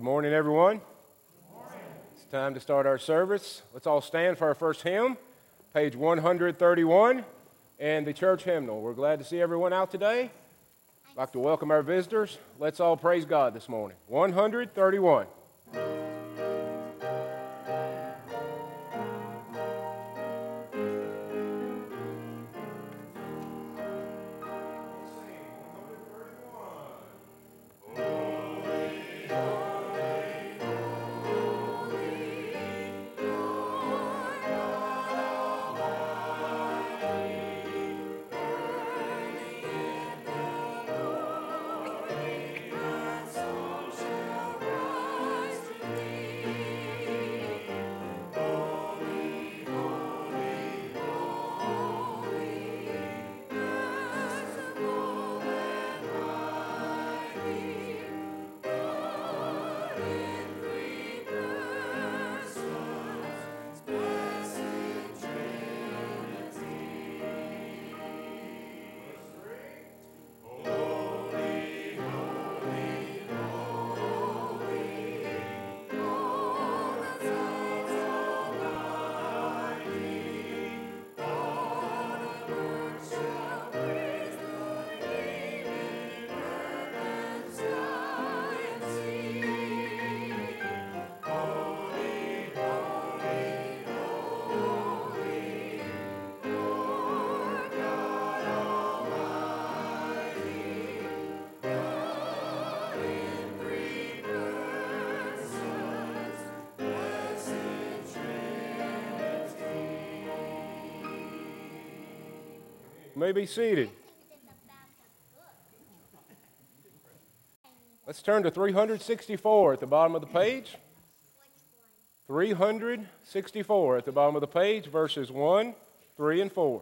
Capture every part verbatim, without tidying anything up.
morning, everyone. Good morning. It's time to start our service. Let's all stand for our first hymn, page one thirty-one, and the church hymnal. We're glad to see everyone out today. I'd like to welcome our visitors. Let's all praise God this morning. one thirty-one. You may be seated. Let's turn to three sixty-four at the bottom of the page. three sixty-four at the bottom of the page, verses one, three, and four.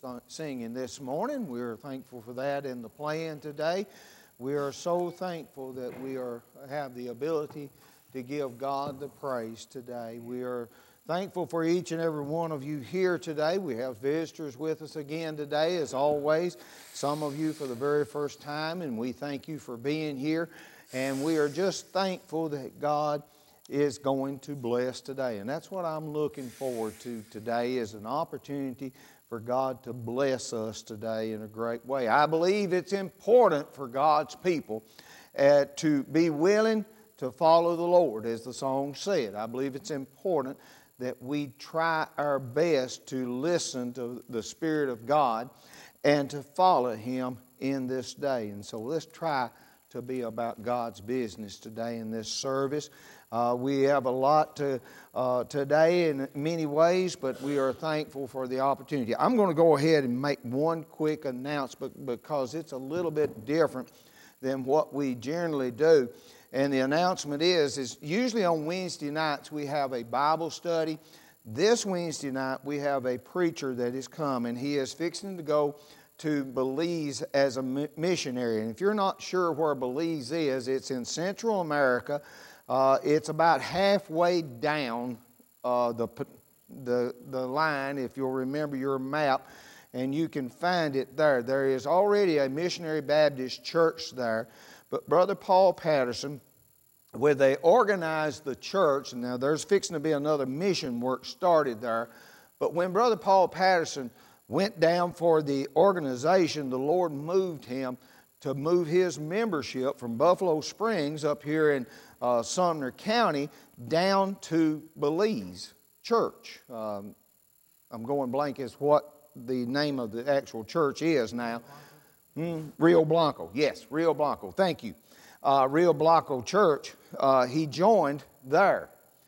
st- singing this morning. We are thankful for that in the plan today. We are so thankful that we are have the ability to give God the praise today. We are thankful for each and every one of you here today. We have visitors with us again today, as always. Some of you for the very first time, and we thank you for being here. And we are just thankful that God is going to bless today. And that's what I'm looking forward to today, is an opportunity for God to bless us today in a great way. I believe it's important for God's people uh, to be willing to follow the Lord, as the song said. I believe it's important that we try our best to listen to the Spirit of God and to follow Him in this day. And so let's try to be about God's business today in this service. Uh, we have a lot to, uh, today in many ways, but we are thankful for the opportunity. I'm going to go ahead and make one quick announcement because it's a little bit different than what we generally do. And the announcement is, is usually on Wednesday nights we have a Bible study. This Wednesday night we have a preacher that has come, and he is fixing to go to Belize as a missionary. And if you're not sure where Belize is, it's in Central America. Uh, it's about halfway down uh, the, the, the line, if you'll remember your map, and you can find it there. There is already a Missionary Baptist church there, but Brother Paul Patterson, where they organized the church, and now there's fixing to be another mission work started there, but when Brother Paul Patterson went down for the organization, the Lord moved him to move his membership from Buffalo Springs up here in uh, Sumner County down to Belize Church. Um, I'm going blank as what the name of the actual church is now. Hmm, Rio Blanco. Yes, Rio Blanco. Thank you. Uh, Rio Blanco Church. Uh, he joined there.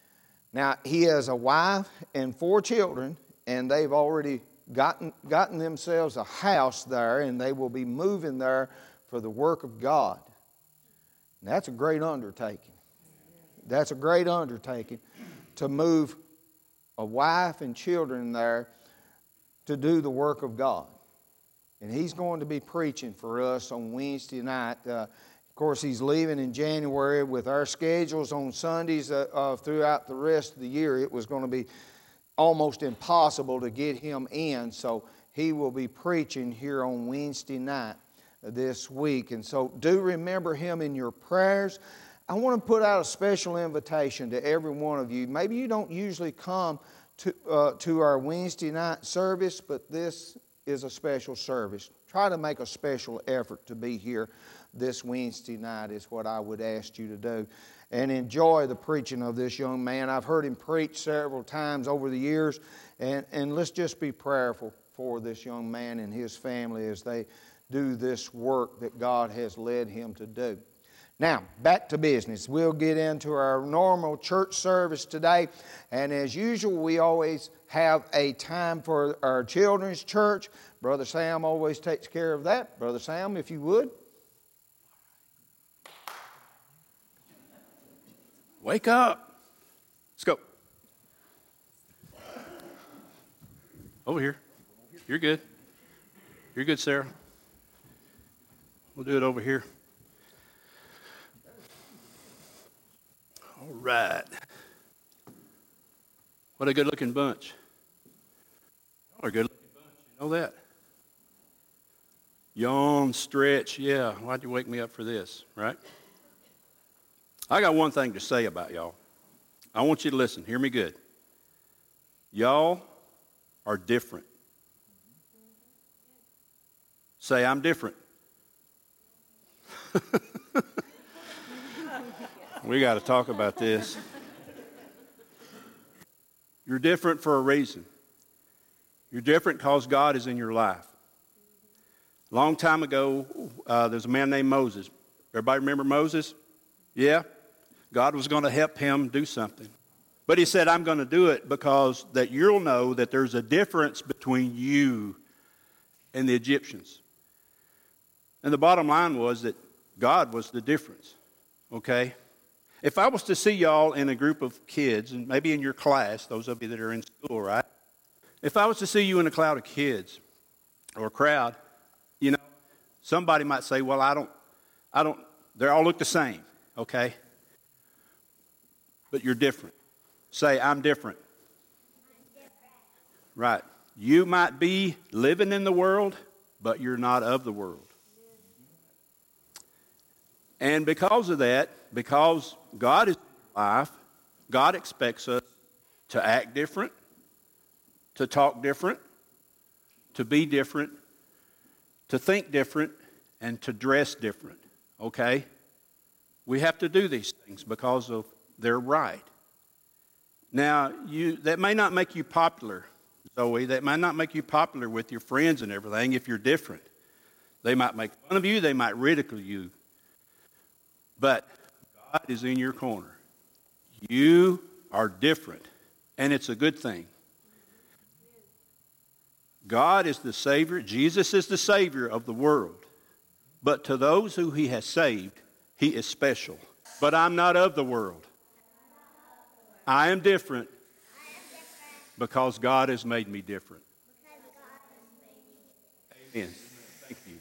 Now, he has a wife and four children, and they've already gotten, gotten themselves a house there, and they will be moving there for the work of God. And that's a great undertaking. That's a great undertaking to move a wife and children there to do the work of God. And he's going to be preaching for us on Wednesday night. Uh, of course, he's leaving in January. With our schedules on Sundays uh, uh, throughout the rest of the year, it was going to be almost impossible to get him in. So he will be preaching here on Wednesday night this week. And so do remember him in your prayers. I want to put out a special invitation to every one of you. Maybe you don't usually come to, uh, to our Wednesday night service, but this is a special service. Try to make a special effort to be here this Wednesday night is what I would ask you to do. And enjoy the preaching of this young man. I've heard him preach several times over the years, and, and let's just be prayerful for this young man and his family as they do this work that God has led him to do. Now, back to business. We'll get into our normal church service today. And as usual, we always have a time for our children's church. Brother Sam always takes care of that. Brother Sam, if you would. Wake up. Let's go. Over here. You're good. You're good, Sarah. We'll do it over here. All right. What a good-looking bunch. What a good-looking bunch. You know that? Yawn, stretch. Yeah, why'd you wake me up for this, right? I got one thing to say about y'all. I want you to listen. Hear me good. Y'all are different. Say, I'm different. We got to talk about this. You're different for a reason. You're different because God is in your life. A long time ago, uh, there's a man named Moses. Everybody remember Moses? Yeah? God was going to help him do something. But he said, I'm going to do it because that you'll know that there's a difference between you and the Egyptians. And the bottom line was that God was the difference. Okay? If I was to see y'all in a group of kids, and maybe in your class, those of you that are in school, right? If I was to see you in a cloud of kids, or a crowd, you know, somebody might say, well, I don't, I don't, they all look the same, okay? But you're different. Say, I'm different. Right. You might be living in the world, but you're not of the world. And because of that, because God is in life, God expects us to act different, to talk different, to be different, to think different, and to dress different, okay? We have to do these things because of they're right. Now, you that may not make you popular, Zoe. That might not make you popular with your friends and everything if you're different. They might make fun of you. They might ridicule you. But God is in your corner. You are different, and it's a good thing. God is the Savior. Jesus is the Savior of the world. But to those who He has saved, He is special. But I'm not of the world. I am different because God has made me different. Amen. Thank you.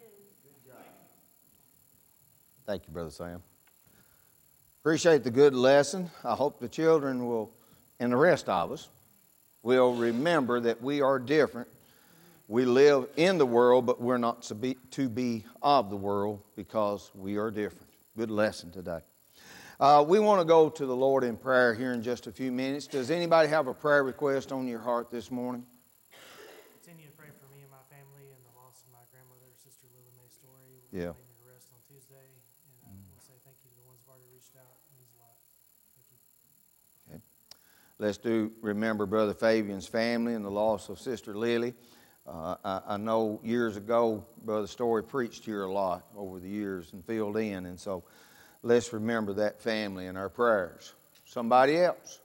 Thank you, Brother Sam. Appreciate the good lesson. I hope the children will, and the rest of us, will remember that we are different. We live in the world, but we're not to be, to be of the world because we are different. Good lesson today. Uh, we want to go to the Lord in prayer here in just a few minutes. Does anybody have a prayer request on your heart this morning? Continue to pray for me and my family and the loss of my grandmother, Sister Lily Mae Story. We'll Yeah. lay me to rest on Tuesday. And I want to say thank you to the ones who've already reached out. It means a lot. Thank you. Okay. Let's do remember Brother Fabian's family and the loss of Sister Lily. Uh, I, I know years ago, Brother Story preached here a lot over the years and filled in, and so let's remember that family in our prayers. Somebody else?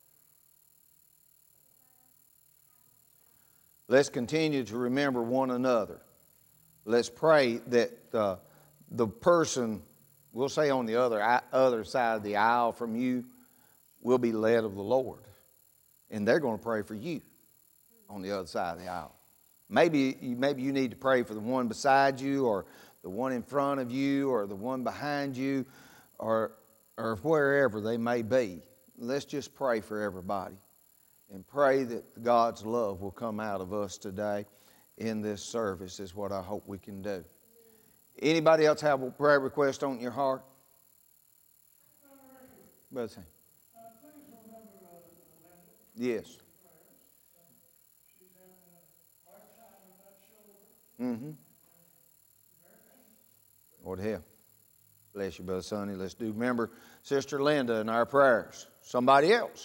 Let's continue to remember one another. Let's pray that uh, the person, we'll say on the other, other side of the aisle from you, will be led of the Lord. And they're going to pray for you on the other side of the aisle. Maybe, maybe you need to pray for the one beside you or the one in front of you or the one behind you or, or wherever they may be. Let's just pray for everybody and pray that God's love will come out of us today in this service is what I hope we can do. Anybody else have a prayer request on your heart? Brother Sam. Yes. Mm-hmm. Lord help. Bless you, Brother Sonny. Let's do remember Sister Linda in our prayers. Somebody else.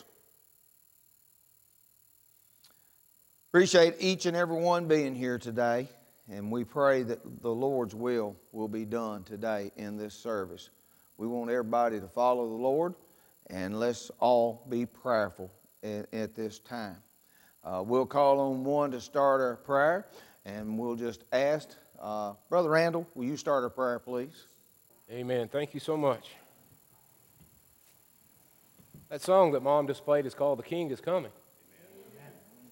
Appreciate each and every one being here today, and we pray that the Lord's will will be done today in this service. We want everybody to follow the Lord, and let's all be prayerful at, at this time. Uh, we'll call on one to start our prayer, and we'll just ask, uh, Brother Randall, will you start our prayer, please? Amen. Thank you so much. That song that Mom just played is called The King is Coming. Amen.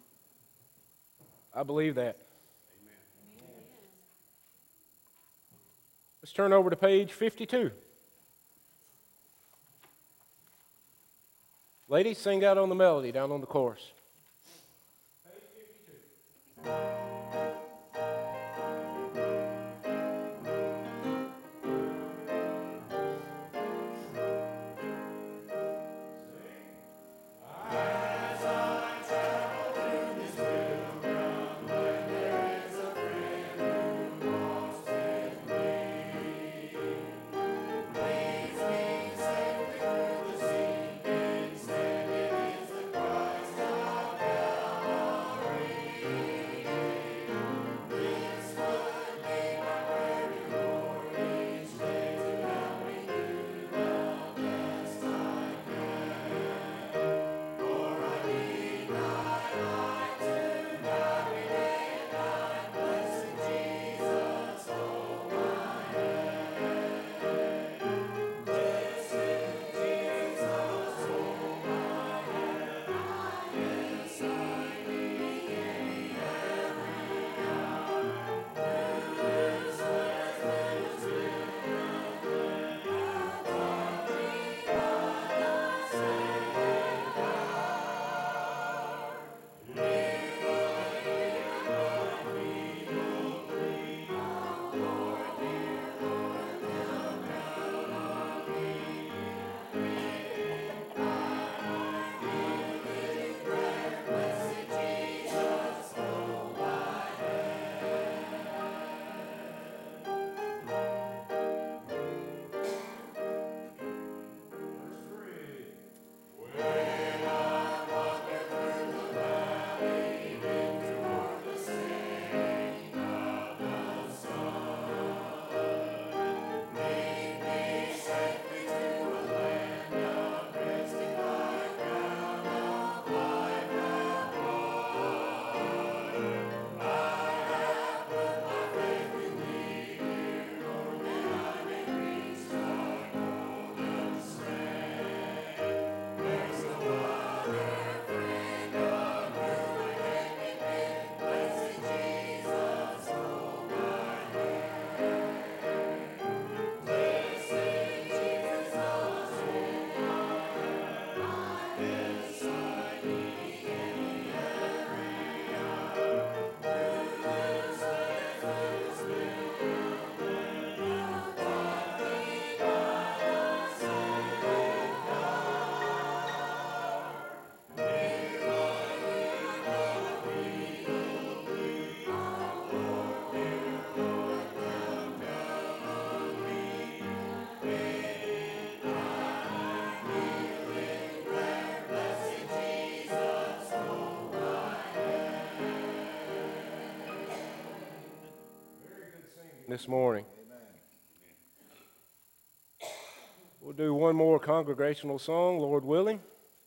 I believe that. Amen. Let's turn over to page fifty-two. Ladies, sing out on the melody down on the chorus. Page fifty-two. this morning. We'll do one more congregational song, Lord willing.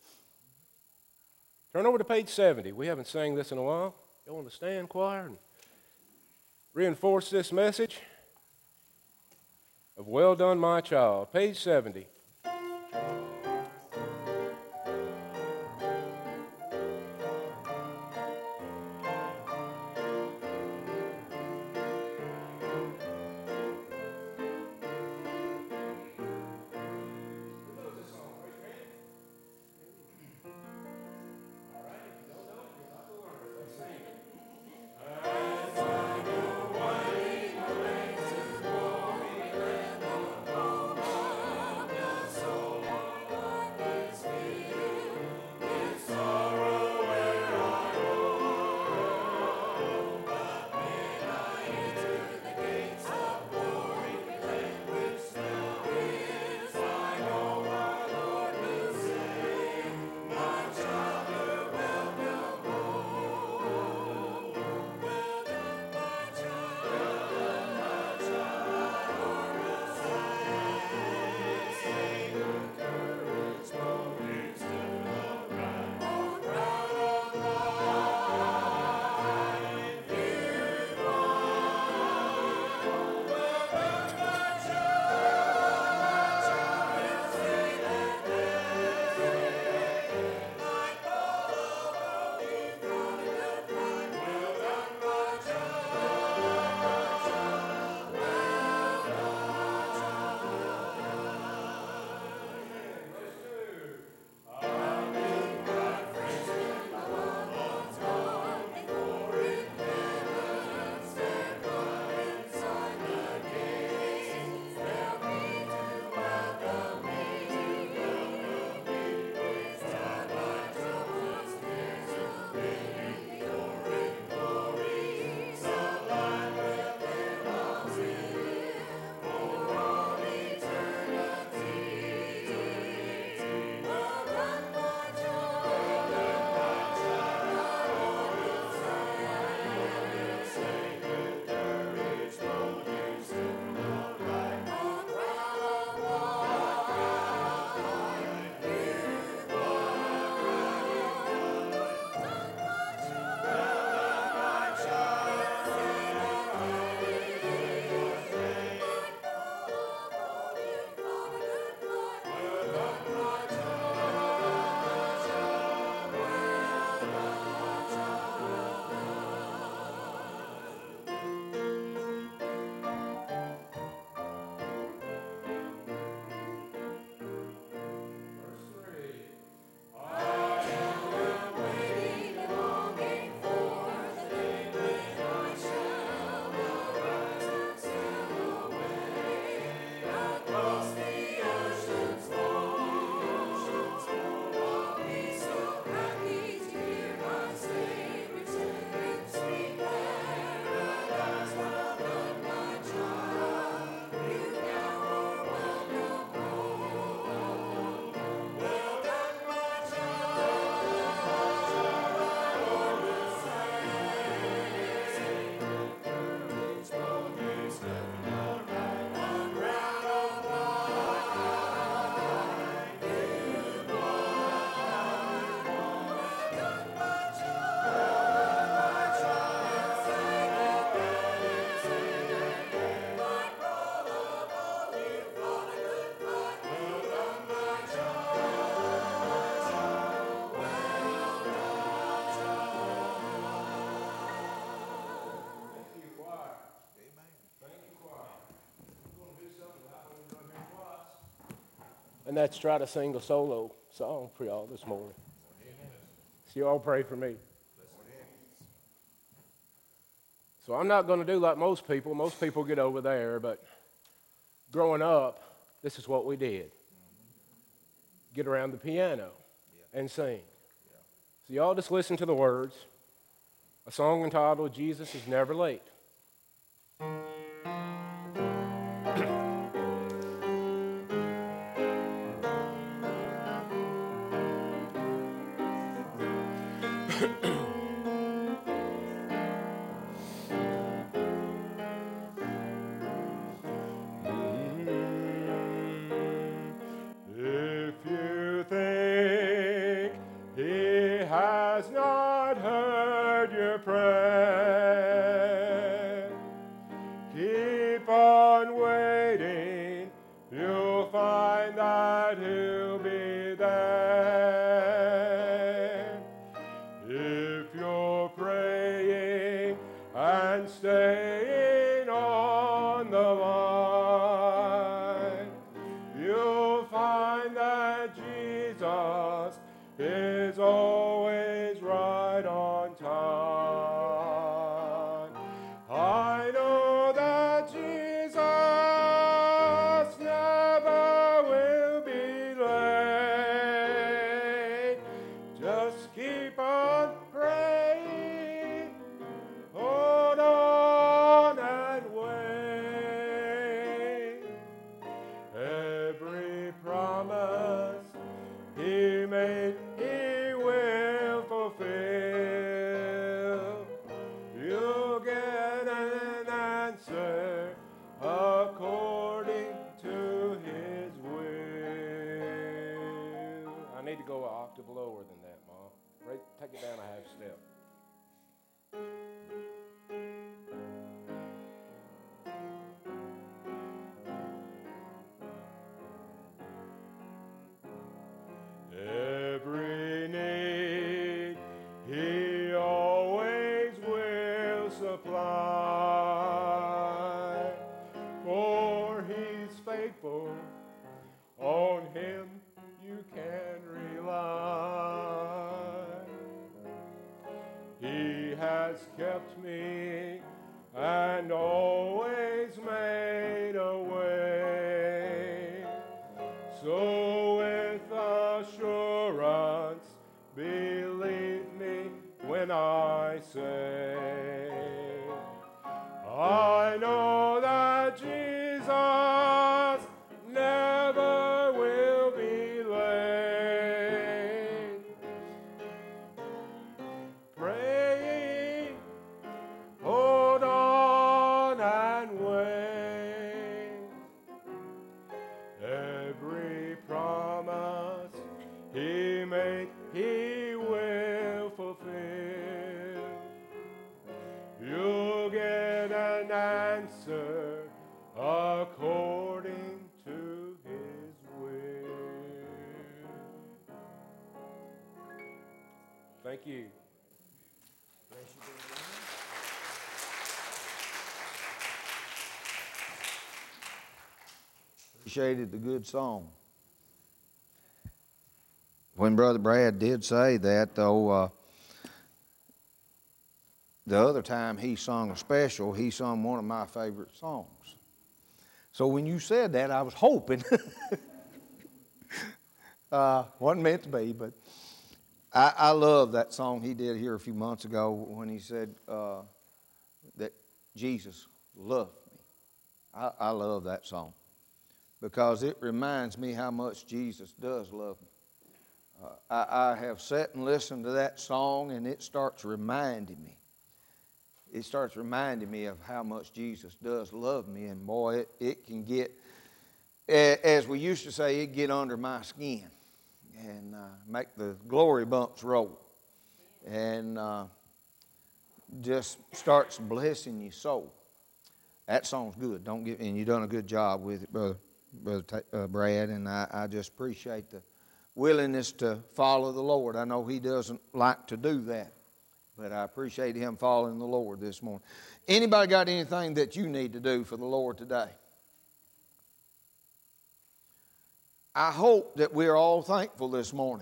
Turn over to page seventy. We haven't sang this in a while. You want to stand, choir, and reinforce this message of well done, my child. Page seventy. And that's try to sing a solo song for y'all this morning. So you all pray for me. So I'm not going to do like most people. Most people get over there, but growing up, this is what we did. Get around the piano and sing. So y'all just listen to the words. A song entitled, Jesus is Never Late. and staying on the line, you'll find that Jesus is always right on time. I know that Jesus never will be late. Just keep on praying, hold on and wait. Every promise He made, He will fulfill. You'll get an answer according to His will. I need to go an octave lower than that, Mom. Right, take it down a half step. Every need He always will supply, for He's faithful, on Him you can rely. He has kept me and always made a way, so with assurance believe me when I say, I know that Jesus never will be late. Praying, hold on and wait. Every promise He made, He will fulfill. You'll get an answer according to His will. Thank you. Appreciated the good song. When Brother Brad did say that, though, uh, the other time he sung a special, he sung one of my favorite songs. So when you said that, I was hoping. uh, wasn't meant to be, but I, I love that song he did here a few months ago when he said uh, that Jesus loved me. I, I love that song because it reminds me how much Jesus does love me. Uh, I, I have sat and listened to that song, and it starts reminding me. It starts reminding me of how much Jesus does love me, and boy, it, it can get, as we used to say, it get under my skin and uh, make the glory bumps roll, and uh, just starts blessing your soul. That song's good. Don't get, and you've done a good job with it, brother, brother uh, Brad, and I, I just appreciate the willingness to follow the Lord. I know He doesn't like to do that, but I appreciate him following the Lord this morning. Anybody got anything that you need to do for the Lord today? I hope that we're all thankful this morning.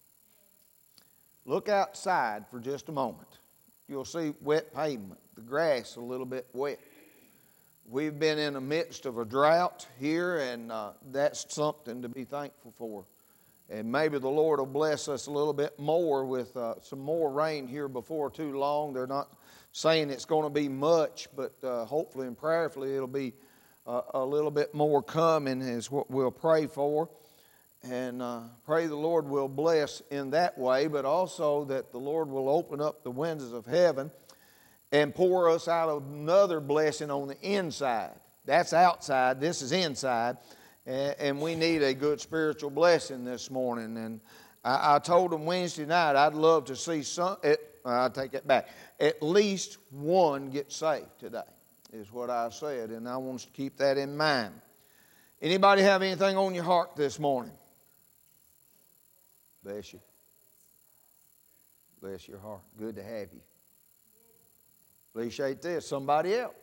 Look outside for just a moment. You'll see wet pavement, the grass a little bit wet. We've been in the midst of a drought here, and uh, that's something to be thankful for. And maybe the Lord will bless us a little bit more with uh, some more rain here before too long. They're not saying it's going to be much, but uh, hopefully and prayerfully it'll be uh, a little bit more coming is what we'll pray for. And uh, pray the Lord will bless in that way, but also that the Lord will open up the windows of heaven and pour us out another blessing on the inside. That's outside. This is inside. And we need a good spiritual blessing this morning. And I, I told them Wednesday night I'd love to see some, it, I'll take it back, at least one get saved today, is what I said. And I want us to keep that in mind. Anybody have anything on your heart this morning? Bless you. Bless your heart. Good to have you. Appreciate this. Somebody else.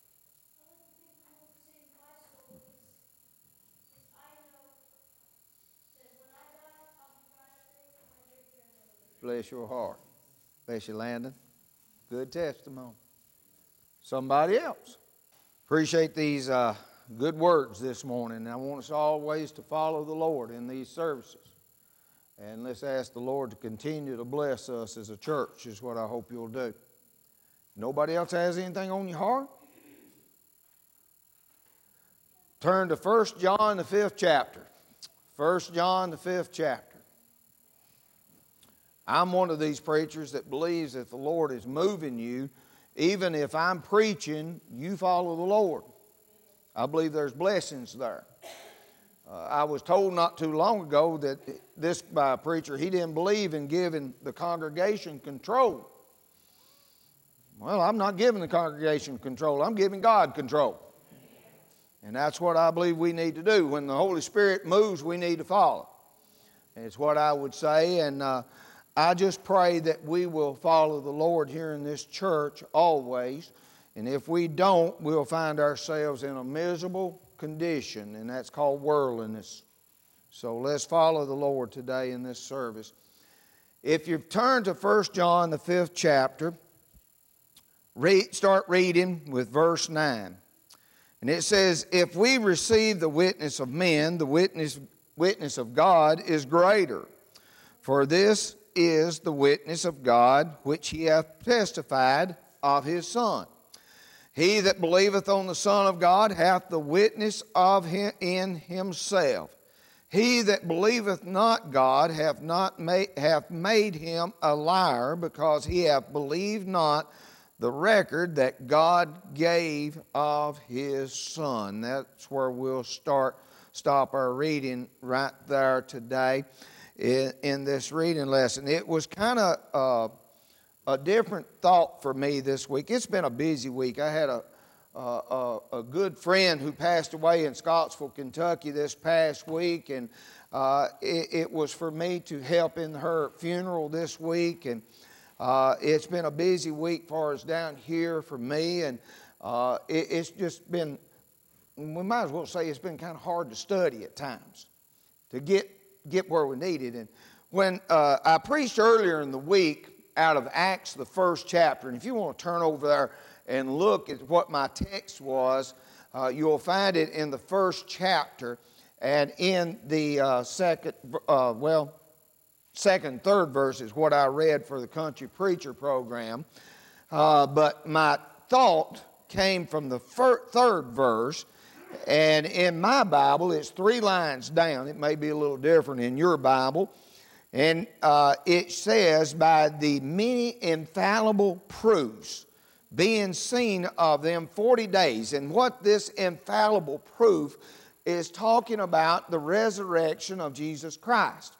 Bless your heart. Bless you, Landon. Good testimony. Somebody else. Appreciate these uh, good words this morning. I want us always to follow the Lord in these services. And let's ask the Lord to continue to bless us as a church, is what I hope you'll do. Nobody else has anything on your heart? Turn to First John, the fifth chapter. First John, the fifth chapter. I'm one of these preachers that believes that the Lord is moving you. Even if I'm preaching, you follow the Lord. I believe there's blessings there. Uh, I was told not too long ago that this by a preacher, he didn't believe in giving the congregation control. Well, I'm not giving the congregation control. I'm giving God control. And that's what I believe we need to do. When the Holy Spirit moves, we need to follow. It's what I would say. And uh, I just pray that we will follow the Lord here in this church always. And if we don't, we'll find ourselves in a miserable condition, and that's called worldliness. So let's follow the Lord today in this service. If you've turned to First John, the fifth chapter, read, start reading with verse nine. And it says, if we receive the witness of men, the witness, witness of God is greater. For this is the witness of God, which he hath testified of his Son. He that believeth on the Son of God hath the witness of him in himself. He that believeth not God hath not made, hath made him a liar, because he hath believed not the record that God gave of his Son. That's where we'll start, stop our reading right there today in, in this reading lesson. It was kind of uh, a different thought for me this week. It's been a busy week. I had a, a, a good friend who passed away in Scottsville, Kentucky this past week, and uh, it, it was for me to help in her funeral this week. And uh, it's been a busy week for us down here for me, and uh, it, it's just been, we might as well say it's been kind of hard to study at times to get, get where we need it. And when uh, I preached earlier in the week out of Acts, the first chapter, and if you want to turn over there and look at what my text was, uh, you'll find it in the first chapter and in the uh, second, uh, well, second, third verse is what I read for the country preacher program. Uh, but my thought came from the fir- third verse, and in my Bible, it's three lines down. It may be a little different in your Bible. And uh, it says, by the many infallible proofs being seen of them forty days. And what this infallible proof is talking about, the resurrection of Jesus Christ.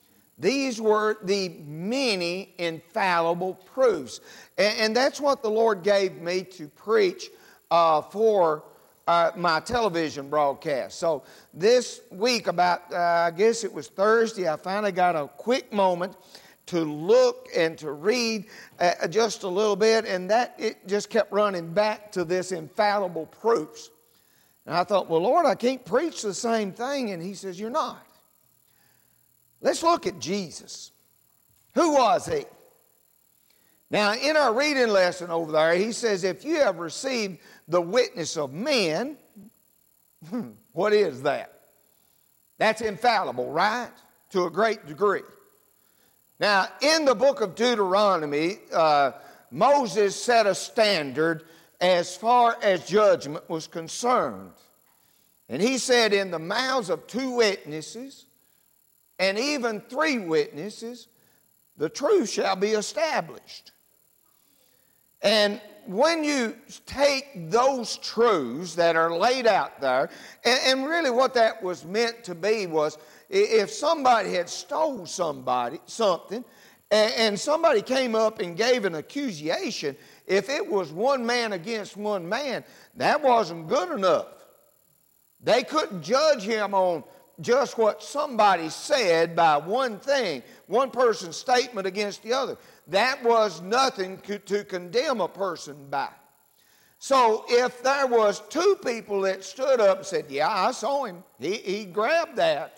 These were the many infallible proofs. And, and that's what the Lord gave me to preach uh, for Uh, my television broadcast. So this week, about uh, I guess it was Thursday, I finally got a quick moment to look and to read uh, just a little bit, and that it just kept running back to this infallible proofs. And I thought, well, Lord, I can't preach the same thing. And he says, you're not. Let's look at Jesus. Who was he? Now, in our reading lesson over there, he says, if you have received the witness of men, what is that? That's infallible, right? To a great degree. Now, in the book of Deuteronomy, uh, Moses set a standard as far as judgment was concerned. And he said, in the mouths of two witnesses, and even three witnesses, the truth shall be established. And when you take those truths that are laid out there, and, and really what that was meant to be was, if somebody had stole somebody something, and, and somebody came up and gave an accusation, if it was one man against one man, that wasn't good enough. They couldn't judge him on just what somebody said by one thing, one person's statement against the other. that was nothing to condemn a person by. So if there was two people that stood up and said, yeah, I saw him, he, he grabbed that,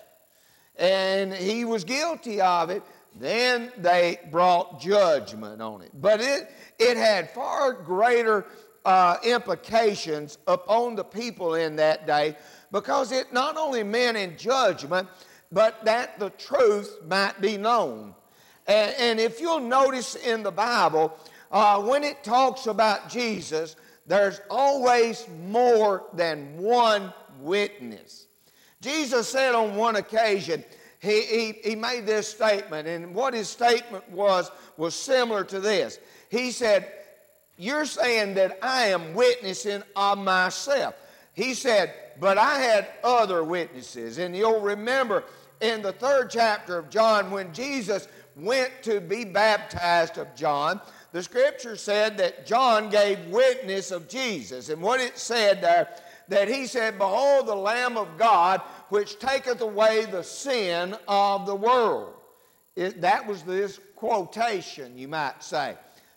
and he was guilty of it, then they brought judgment on it. But it, it had far greater uh, implications upon the people in that day, because it not only meant in judgment, but that the truth might be known. And, and if you'll notice in the Bible, uh, when it talks about Jesus, there's always more than one witness. Jesus said on one occasion, he, he, he made this statement, and what his statement was, was similar to this. He said, you're saying that I am witnessing of myself. He said, but I had other witnesses. And you'll remember in the third chapter of John, when Jesus went to be baptized of John, the scripture said that John gave witness of Jesus. And what it said there, that he said, behold the Lamb of God, which taketh away the sin of the world. It, that was this quotation, you might say.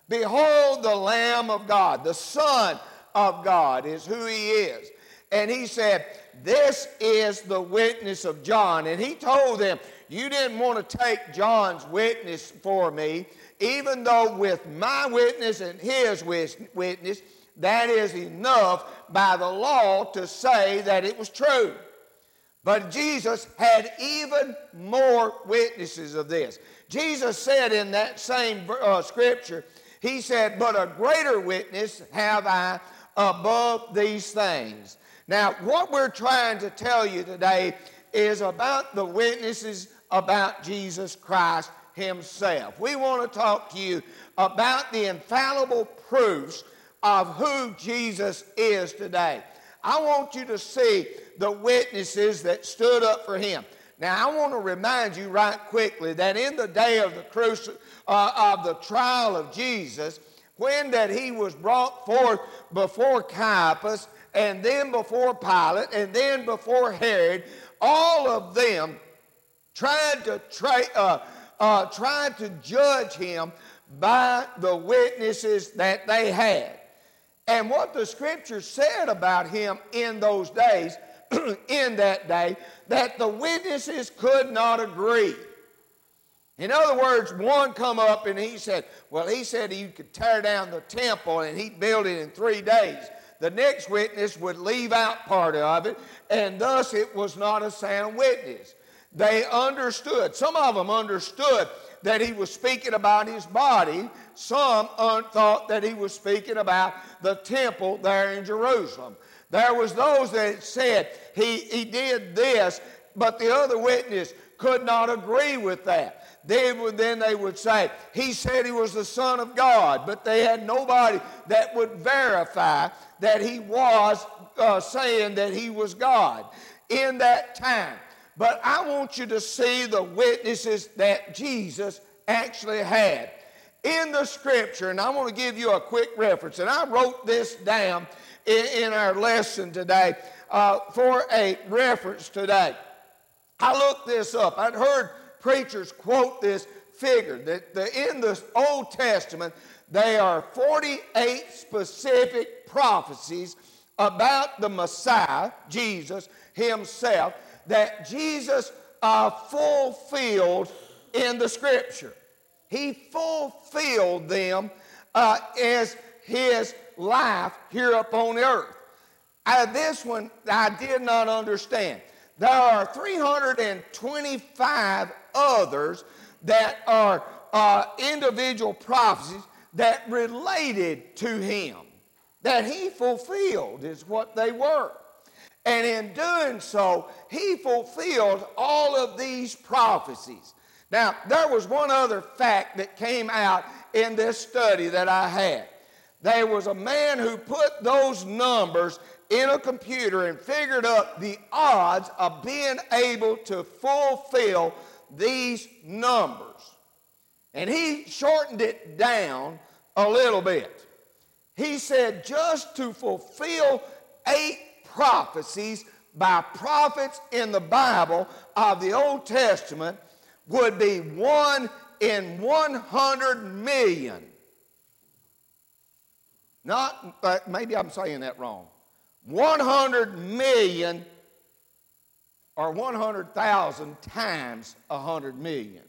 Behold the Lamb of God, the Son of God is who he is. And he said, this is the witness of John. And he told them, you didn't want to take John's witness for me, even though with my witness and his witness, that is enough by the law to say that it was true. But Jesus had even more witnesses of this. Jesus said in that same uh, scripture, he said, but a greater witness have I above these things. Now, what we're trying to tell you today is about the witnesses about Jesus Christ himself. We want to talk to you about the infallible proofs of who Jesus is today. I want you to see the witnesses that stood up for him. Now, I want to remind you right quickly that in the day of the cruci- uh, of the trial of Jesus, when that he was brought forth before Caiaphas, and then before Pilate, and then before Herod, all of them tried to tra- uh, uh, tried to judge him by the witnesses that they had. And what the scripture said about him in those days, in that day, that the witnesses could not agree. In other words, one come up and he said, well, he said he could tear down the temple and he'd build it in three days. The next witness would leave out part of it, and thus it was not a sound witness. They understood. Some of them understood that he was speaking about his body. Some un- thought that he was speaking about the temple there in Jerusalem. There was those that said he, he did this, but the other witness could not agree with that. They would, then they would say, he said he was the Son of God, but they had nobody that would verify that he was uh, saying that he was God in that time. But I want you to see the witnesses that Jesus actually had in the scripture, and I want to give you a quick reference, and I wrote this down in, in our lesson today uh, for a reference today. I looked this up. I'd heard preachers quote this figure that the, in the Old Testament there are forty-eight specific prophecies about the Messiah, Jesus himself, that Jesus uh, fulfilled in the scripture. He fulfilled them uh, as his life here upon the earth. Uh, this one I did not understand. There are three hundred twenty-five others that are uh, individual prophecies that related to him, that he fulfilled is what they were. And in doing so, he fulfilled all of these prophecies. Now, there was one other fact that came out in this study that I had. There was a man who put those numbers in a computer and figured up the odds of being able to fulfill these numbers. And he shortened it down a little bit. He said just to fulfill eight prophecies by prophets in the Bible of the Old Testament would be one in one hundred million. Not, uh, maybe I'm saying that wrong. one hundred million or one hundred thousand times one hundred million.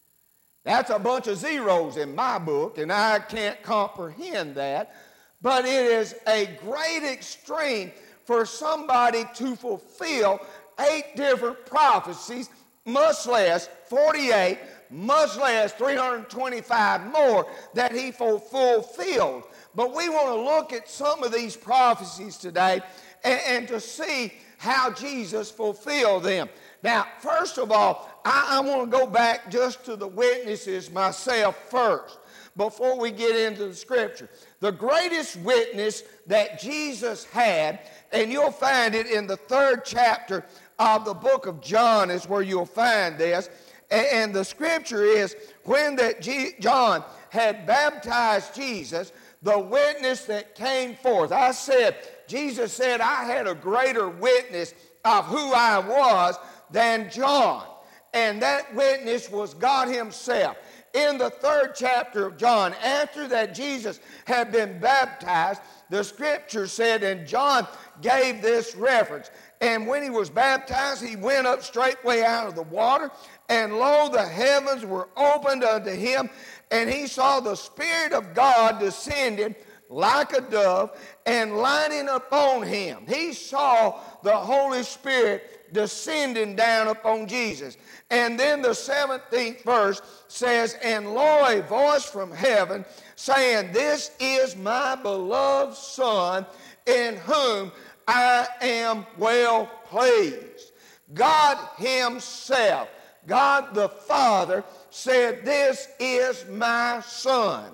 That's a bunch of zeros in my book, and I can't comprehend that. But it is a great extreme for somebody to fulfill eight different prophecies, much less forty-eight, much less three hundred twenty-five more that he fulfilled. But we want to look at some of these prophecies today and, and to see how Jesus fulfilled them. Now, first of all, I, I want to go back just to the witnesses myself first before we get into the scripture. The greatest witness that Jesus had, and you'll find it in the third chapter of the book of John is where you'll find this. And, and the scripture is, when that G- John had baptized Jesus, the witness that came forth. I said, Jesus said, I had a greater witness of who I was than John. And that witness was God himself. In the third chapter of John, after that Jesus had been baptized, the scripture said, and John gave this reference, and when he was baptized, he went up straightway out of the water, and lo, the heavens were opened unto him, and he saw the Spirit of God descending like a dove and lighting upon him. He saw the Holy Spirit descending down upon Jesus. And then the seventeenth verse says, and lo, a voice from heaven saying, this is my beloved Son, in whom I am well pleased. God himself, God the Father, said, this is my Son.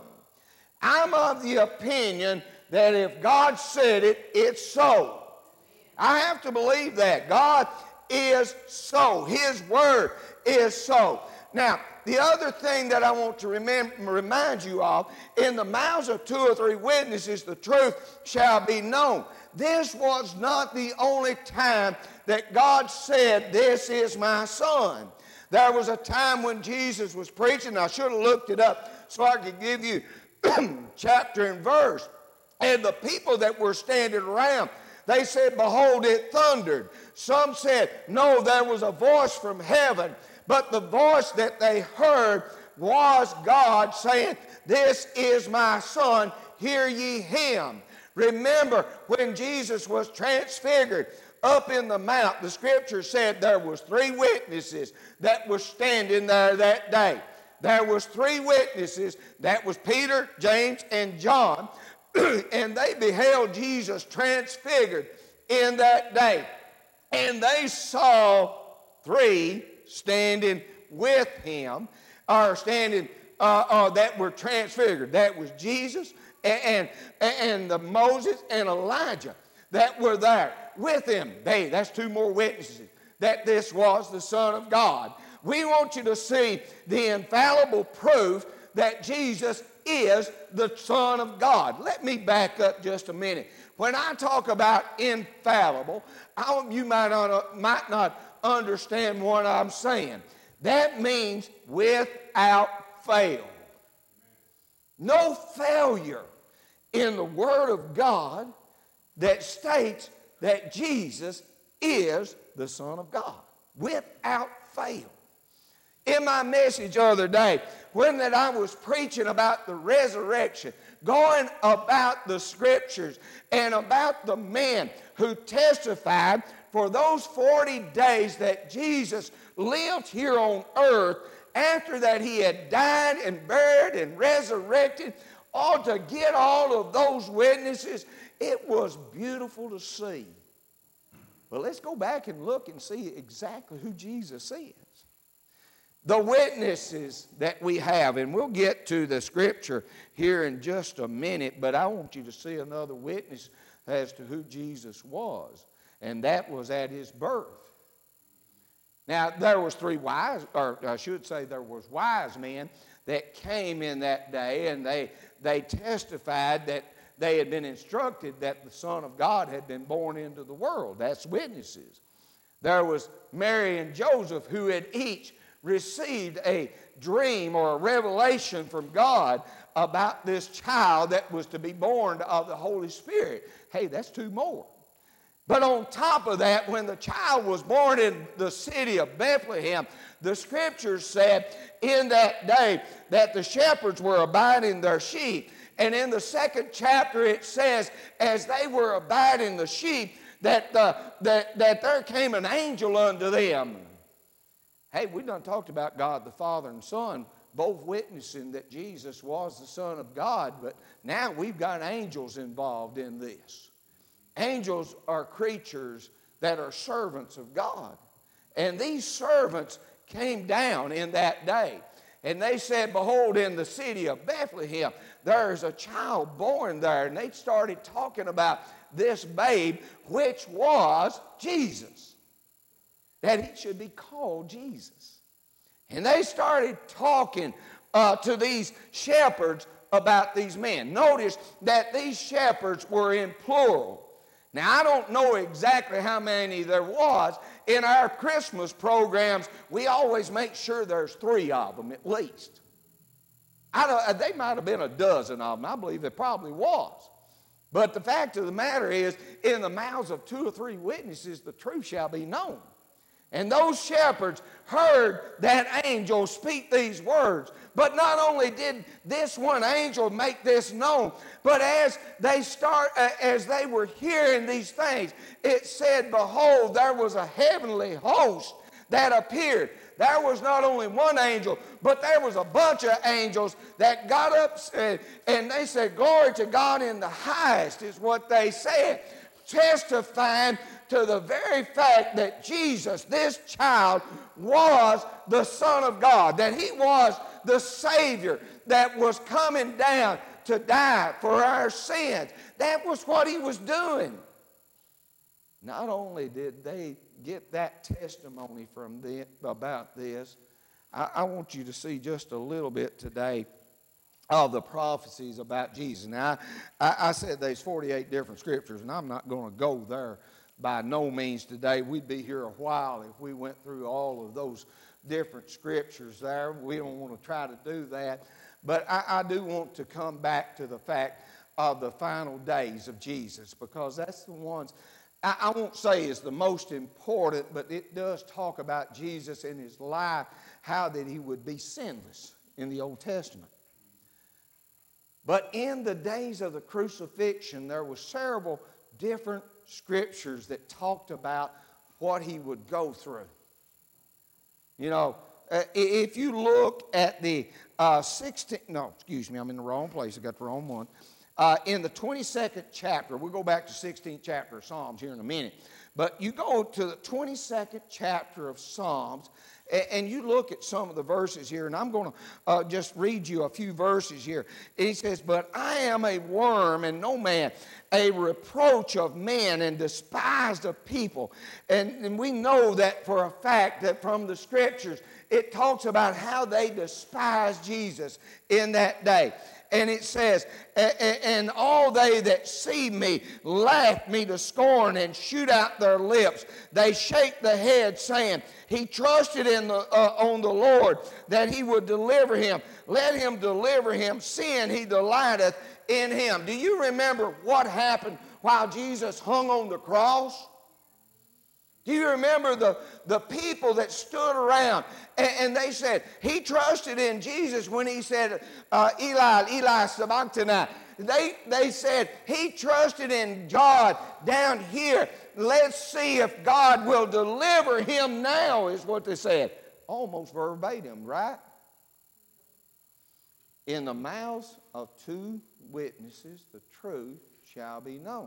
I'm of the opinion that if God said it, it's so. I have to believe that. God is so. His word is so. Now, the other thing that I want to remember, remind you of, in the mouths of two or three witnesses, the truth shall be known. This was not the only time that God said, this is my Son. There was a time when Jesus was preaching. I should have looked it up so I could give you chapter and verse. And the people that were standing around, they said, behold, it thundered. Some said, no, there was a voice from heaven. But the voice that they heard was God saying, this is my Son, hear ye him. Remember, when Jesus was transfigured up in the mount, the scripture said there was three witnesses that were standing there that day. There was three witnesses. That was Peter, James, and John. And they beheld Jesus transfigured in that day. And they saw three standing with him, or standing uh, uh, that were transfigured. That was Jesus and, and, and the Moses and Elijah that were there with him. They, that's two more witnesses that this was the Son of God. We want you to see the infallible proof that Jesus is the Son of God. Let me back up just a minute. When I talk about infallible, I, you might not, might not understand what I'm saying. That means without fail. No failure in the Word of God that states that Jesus is the Son of God. Without fail. In my message the other day, when that I was preaching about the resurrection, going about the scriptures and about the men who testified for those forty days that Jesus lived here on earth, after that he had died and buried and resurrected, all to get all of those witnesses, it was beautiful to see. But let's go back and look and see exactly who Jesus is. The witnesses that we have, and we'll get to the scripture here in just a minute, but I want you to see another witness as to who Jesus was, and that was at his birth. Now, there was three wise, or I should say there was wise men that came in that day, and they, they testified that they had been instructed that the Son of God had been born into the world. That's witnesses. There was Mary and Joseph who had each received a dream or a revelation from God about this child that was to be born of the Holy Spirit. Hey, that's two more. But on top of that, when the child was born in the city of Bethlehem, the scriptures said in that day that the shepherds were abiding their sheep. And in the second chapter it says, as they were abiding the sheep, that, the, that, that there came an angel unto them. Hey, we done talked about God the Father and Son, both witnessing that Jesus was the Son of God, but now we've got angels involved in this. Angels are creatures that are servants of God. And these servants came down in that day. And they said, behold, in the city of Bethlehem, there's a child born there. And they started talking about this babe, which was Jesus. That he should be called Jesus. And they started talking uh, to these shepherds about these men. Notice that these shepherds were in plural. Now, I don't know exactly how many there was. In our Christmas programs, we always make sure there's three of them at least. I don't, they might have been a dozen of them. I believe there probably was. But the fact of the matter is, in the mouths of two or three witnesses, the truth shall be known. And those shepherds heard that angel speak these words. But not only did this one angel make this known, but as they start, uh, as they were hearing these things, it said, behold, there was a heavenly host that appeared. There was not only one angel, but there was a bunch of angels that got up and, and they said, glory to God in the highest is what they said, testifying to the very fact that Jesus, this child, was the Son of God, that he was the Savior that was coming down to die for our sins. That was what he was doing. Not only did they get that testimony from them about this, I, I want you to see just a little bit today of the prophecies about Jesus. Now, I, I said there's forty-eight different scriptures, and I'm not going to go there by no means today. We'd be here a while if we went through all of those different scriptures there. We don't want to try to do that. But I, I do want to come back to the fact of the final days of Jesus, because that's the ones I, I won't say is the most important, but it does talk about Jesus in his life, how that he would be sinless in the Old Testament. But in the days of the crucifixion, there were several different scriptures that talked about what he would go through. You know, uh, if you look at the uh, sixteenth, no, excuse me, I'm in the wrong place. I got the wrong one. Uh, in the twenty-second chapter, we'll go back to sixteenth chapter of Psalms here in a minute. But you go to the twenty-second chapter of Psalms, and, and you look at some of the verses here, and I'm going to uh, just read you a few verses here. And he says, but I am a worm and no man, a reproach of men and despised of people. And, and we know that for a fact that from the scriptures, it talks about how they despised Jesus in that day. And it says, and all they that see me laugh me to scorn and shoot out their lips. They shake the head, saying, he trusted in the, uh, on the Lord that he would deliver him. Let him deliver him, seeing he delighteth in him. Do you remember what happened while Jesus hung on the cross? Do you remember the, the people that stood around and, and they said, he trusted in Jesus when he said, uh, Eli, Eli, sabachthani. They, they said, he trusted in God down here. Let's see if God will deliver him now, is what they said. Almost verbatim, right? In the mouths of two witnesses, the truth shall be known.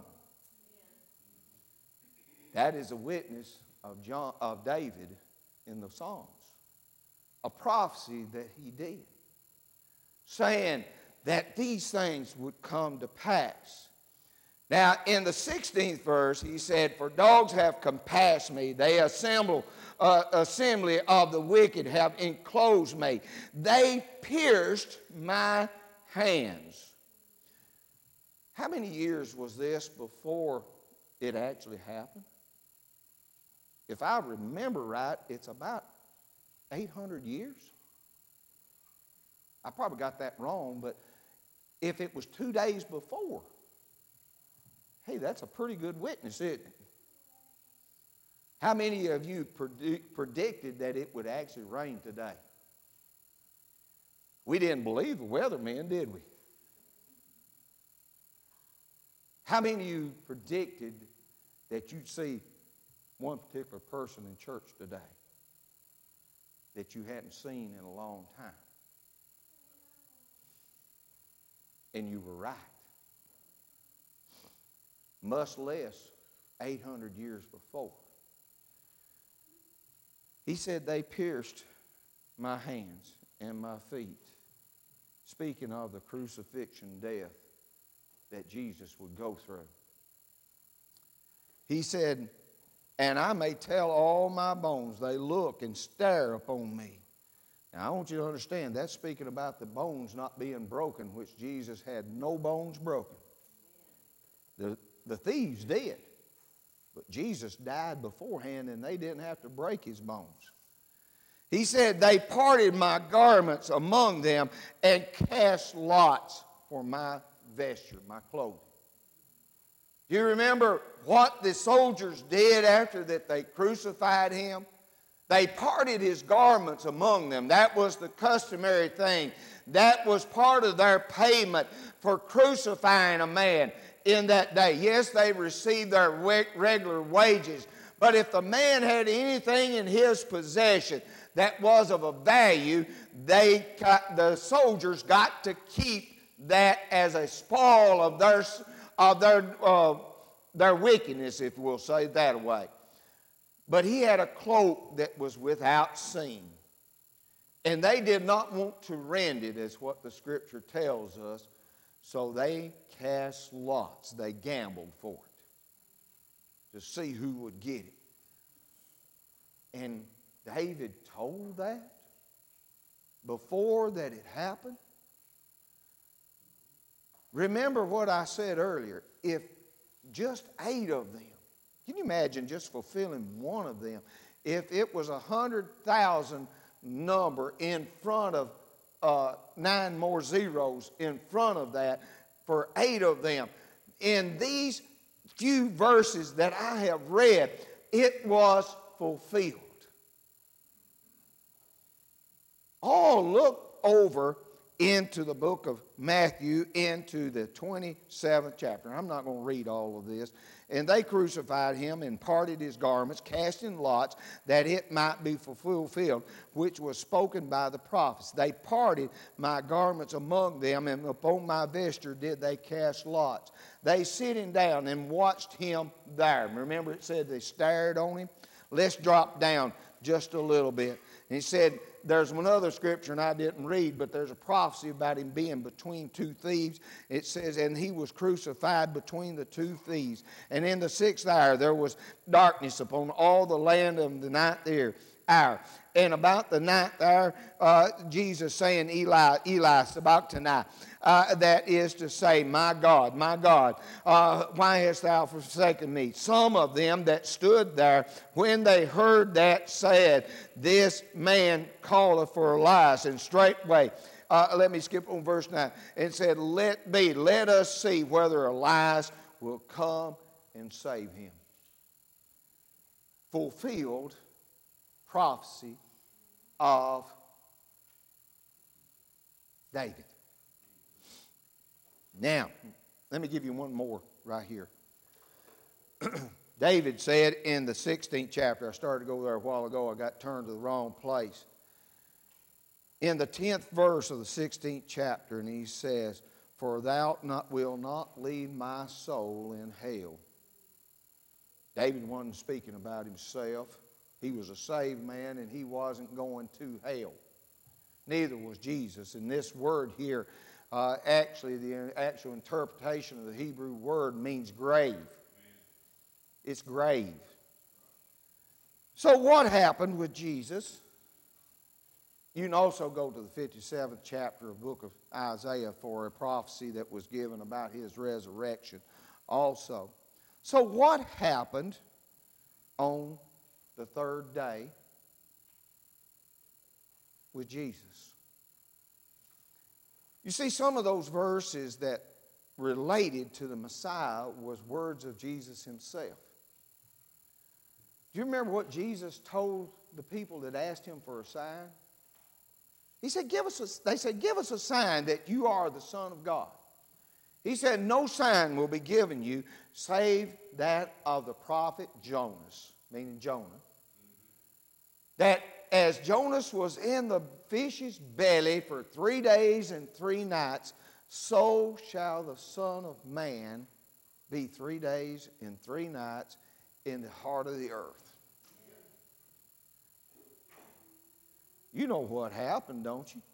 That is a witness of John, of David in the Psalms. A prophecy that he did, saying that these things would come to pass. Now, in the sixteenth verse, he said, for dogs have compassed me. They assemble, uh, assembly of the wicked have enclosed me. They pierced my hands. How many years was this before it actually happened? If I remember right, it's about eight hundred years? I probably got that wrong, but if it was two days before, hey, that's a pretty good witness, isn't it? How many of you predict, predicted that it would actually rain today? We didn't believe the weathermen, did we? How many of you predicted that you'd see one particular person in church today that you hadn't seen in a long time? And you were right. Much less eight hundred years before. He said, they pierced my hands and my feet. Speaking of the crucifixion death that Jesus would go through. He said, and I may tell all my bones, they look and stare upon me. Now, I want you to understand, that's speaking about the bones not being broken, which Jesus had no bones broken. The, the thieves did. But Jesus died beforehand, and they didn't have to break his bones. He said, they parted my garments among them and cast lots for my vesture, my clothing. Do you remember what the soldiers did after that they crucified him? They parted his garments among them. That was the customary thing. That was part of their payment for crucifying a man in that day. Yes, they received their regular wages, but if the man had anything in his possession that was of a value, they the soldiers got to keep that as a spoil of their of their uh, their wickedness, if we'll say it that way. But he had a cloak that was without seam. And they did not want to rend it, as what the Scripture tells us. So they cast lots. They gambled for it to see who would get it. And David told that before that it happened. Remember what I said earlier. If just eight of them, can you imagine just fulfilling one of them? If it was a hundred thousand number in front of uh, nine more zeros in front of that for eight of them. In these few verses that I have read, it was fulfilled. Oh, look over into the book of Matthew, into the twenty-seventh chapter. I'm not going to read all of this. And they crucified him and parted his garments, casting lots, that it might be fulfilled, which was spoken by the prophets. They parted my garments among them, and upon my vesture did they cast lots. They sitting down and watched him there. Remember it said they stared on him? Let's drop down just a little bit. And he said, there's one other scripture, and I didn't read, but there's a prophecy about him being between two thieves. It says, and he was crucified between the two thieves. And in the sixth hour there was darkness upon all the land of the ninth hour. And about the ninth hour, uh, Jesus saying, Eli, Eli, sabachthani. Uh, that is to say, my God, my God, uh, why hast thou forsaken me? Some of them that stood there, when they heard that, said, this man calleth for Elias. And straightway, uh, let me skip on verse nine, and said, let be, let us see whether Elias will come and save him. Fulfilled prophecy of David. Now, let me give you one more right here. David said in the sixteenth chapter, I started to go there a while ago, I got turned to the wrong place. In the tenth verse of the sixteenth chapter, and he says, for thou not, will not leave my soul in hell. David wasn't speaking about himself. He was a saved man, and he wasn't going to hell. Neither was Jesus. And this word here, uh, actually, the actual interpretation of the Hebrew word means grave. It's grave. So what happened with Jesus? You can also go to the fifty-seventh chapter of the book of Isaiah for a prophecy that was given about his resurrection also. So what happened on the third day with Jesus. You see, some of those verses that related to the Messiah was words of Jesus himself. Do you remember what Jesus told the people that asked him for a sign? He said, give us a, they said, give us a sign that you are the Son of God. He said, no sign will be given you save that of the prophet Jonas, meaning Jonah. That as Jonas was in the fish's belly for three days and three nights, so shall the Son of Man be three days and three nights in the heart of the earth. You know what happened, don't you?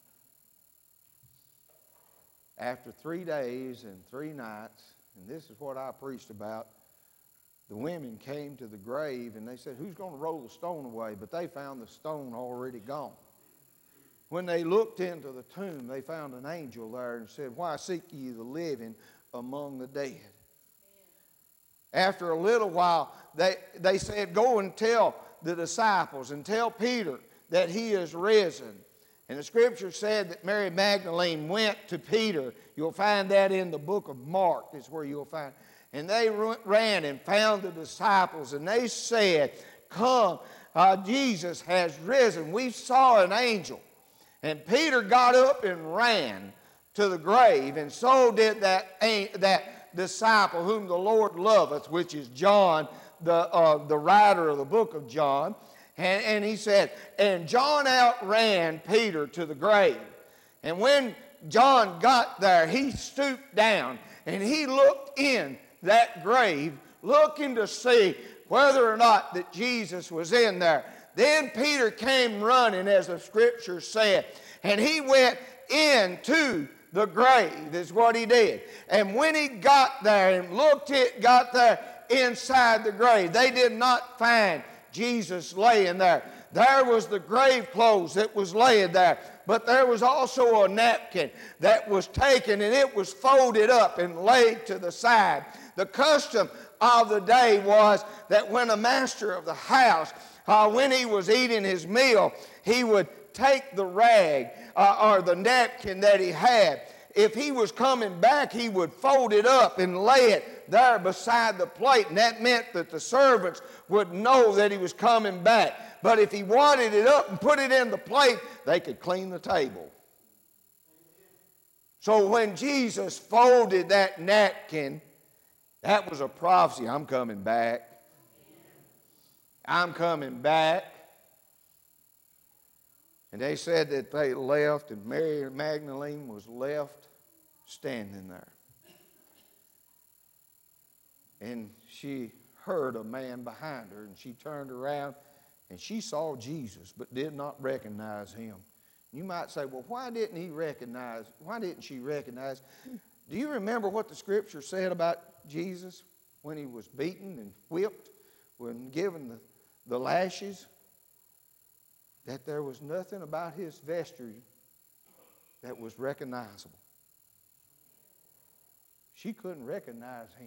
After three days and three nights, and this is what I preached about, the women came to the grave and they said, who's going to roll the stone away? But they found the stone already gone. When they looked into the tomb, they found an angel there and said, why seek ye the living among the dead? After a little while, they, they said, go and tell the disciples and tell Peter that he is risen. And the scripture said that Mary Magdalene went to Peter. You'll find that in the book of Mark is where you'll find. And they ran and found the disciples and they said, come, uh, Jesus has risen. We saw an angel. And Peter got up and ran to the grave, and so did that, that disciple whom the Lord loveth, which is John, the, uh, the writer of the book of John. And, and he said, and John outran Peter to the grave. And when John got there, he stooped down and he looked in that grave, looking to see whether or not that Jesus was in there. Then Peter came running, as the scripture said, and he went into the grave, is what he did. And when he got there and looked it, got there inside the grave, they did not find Jesus laying there. There was the grave clothes that was laying there, but there was also a napkin that was taken and it was folded up and laid to the side. The custom of the day was that when a master of the house, uh, when he was eating his meal, he would take the rag uh, or the napkin that he had. If he was coming back, he would fold it up and lay it there beside the plate. And that meant that the servants would know that he was coming back. But if he wadded it up and put it in the plate, they could clean the table. So when Jesus folded that napkin, that was a prophecy. I'm coming back. I'm coming back. And they said that they left, and Mary Magdalene was left standing there. And she heard a man behind her, and she turned around, and she saw Jesus, but did not recognize him. You might say, well, why didn't he recognize, why didn't she recognize? Do you remember what the scripture said about Jesus when he was beaten and whipped, when given the, the lashes? That there was nothing about his vesture that was recognizable. She couldn't recognize him.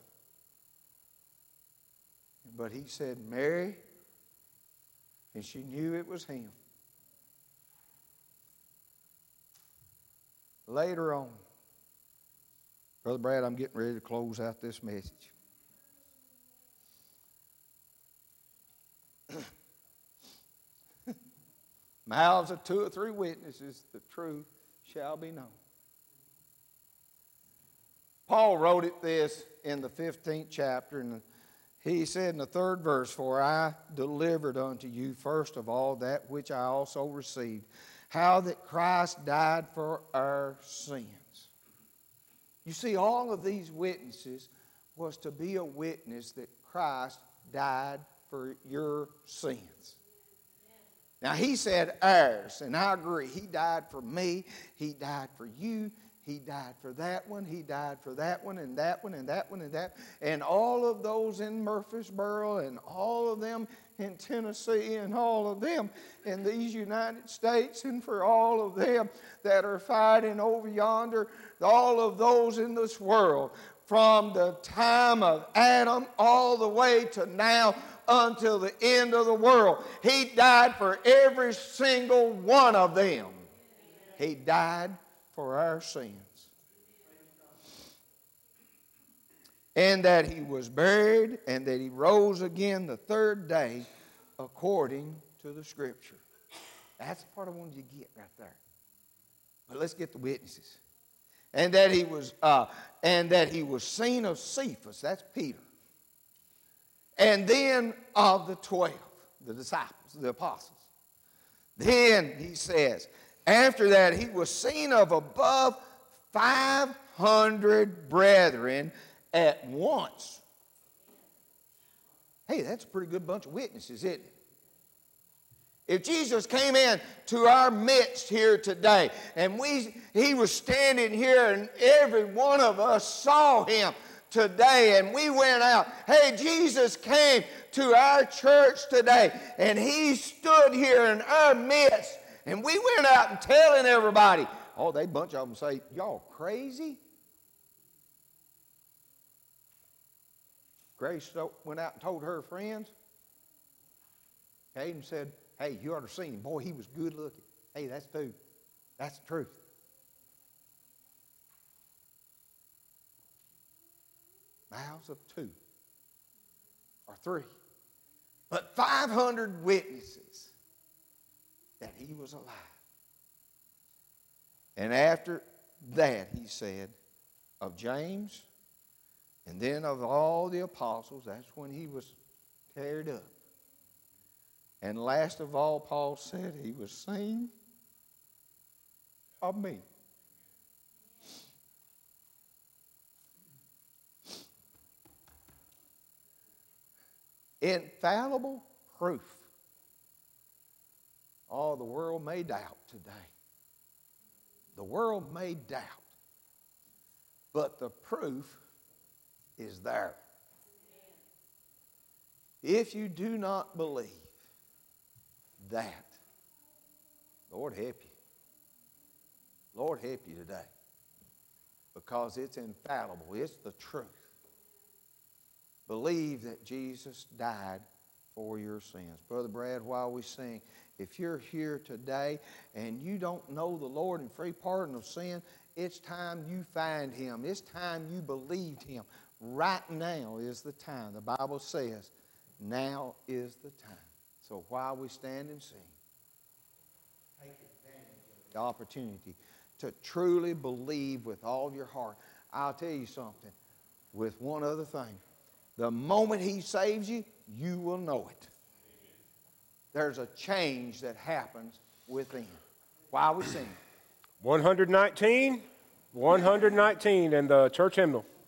But he said, Mary, and she knew it was him. Later on, Brother Brad, I'm getting ready to close out this message. Mouths of two or three witnesses, the truth shall be known. Paul wrote it this in the fifteenth chapter, and he said in the third verse, for I delivered unto you first of all that which I also received, how that Christ died for our sins. You see, all of these witnesses was to be a witness that Christ died for your sins. Now, he said ours, and I agree. He died for me. He died for you. He died for that one. He died for that one and that one and that one and that. And all of those in Murfreesboro and all of them in Tennessee and all of them in these United States and for all of them that are fighting over yonder, all of those in this world, from the time of Adam all the way to now, until the end of the world. He died for every single one of them. He died for our sins. And that he was buried, and that he rose again the third day according to the Scripture. That's the part I wanted you to get right there. But let's get the witnesses. And that he was, uh, and that he was seen of Cephas, that's Peter. And then of the twelve, the disciples, the apostles. Then he says, after that he was seen of above five hundred brethren at once. Hey, that's a pretty good bunch of witnesses, isn't it? If Jesus came in to our midst here today, and we he was standing here, and every one of us saw him today, and we went out. Hey, Jesus came to our church today, and he stood here in our midst, and we went out and telling everybody. Oh, they bunch of them say, y'all crazy? Grace went out and told her friends. Hayden said, hey, you ought to see him. Boy, he was good looking. Hey, that's true. That's the truth. Mouths of two or three. But five hundred witnesses that he was alive. And after that, he said, of James, and then of all the apostles, that's when he was carried up. And last of all, Paul said he was seen of me. Infallible proof. Oh, the world may doubt today. The world may doubt. But the proof is there. If you do not believe that, Lord help you. Lord help you today. Because it's infallible. It's the truth. Believe that Jesus died for your sins. Brother Brad, while we sing, if you're here today and you don't know the Lord and free pardon of sin, it's time you find him. It's time you believed him. Right now is the time. The Bible says, now is the time. So while we stand and sing, take advantage of the opportunity to truly believe with all of your heart. I'll tell you something, with one other thing. The moment he saves you, you will know it. There's a change that happens within. While we sing. one nineteen, one nineteen in the church hymnal.